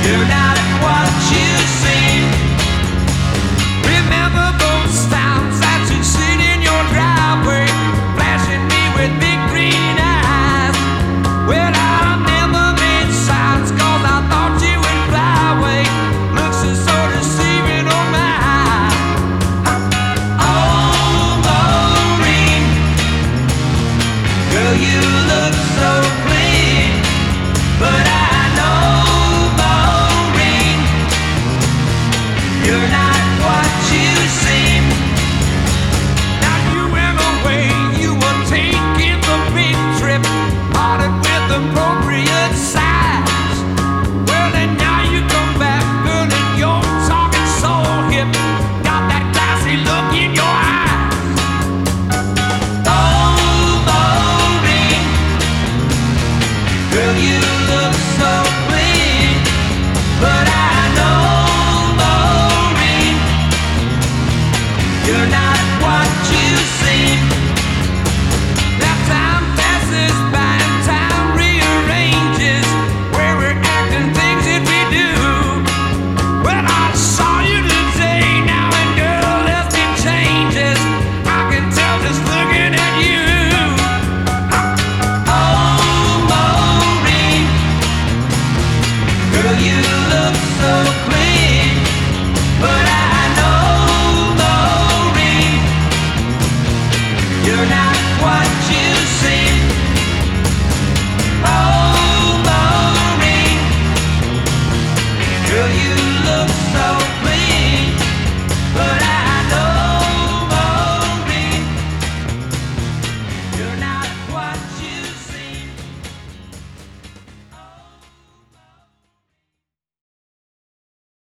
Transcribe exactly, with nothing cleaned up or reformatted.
You're not what you seem. Remember those times that you'd sit in your driveway, flashing me with big green eyes. Well, I never made signs, cause I thought you would fly away. Looks are so deceiving, oh my. Oh, Maureen, girl, you look so clean, but I you're not what you seem. Now you went away, you were taking the big trip, parted with appropriate size. Well, and now you come back, girl, and you're talking so hip, got that classy look in your eyes. Oh, Maureen, girl, you look so clean, but I you're not what you seem. Now time passes by and time rearranges where we're acting things that we do. Well, I saw you today now, and girl, nothing changes. I can tell just looking at you. Oh, Maureen, girl, you look so clean, but I you're not what you seem. Oh, Maureen, girl, you look so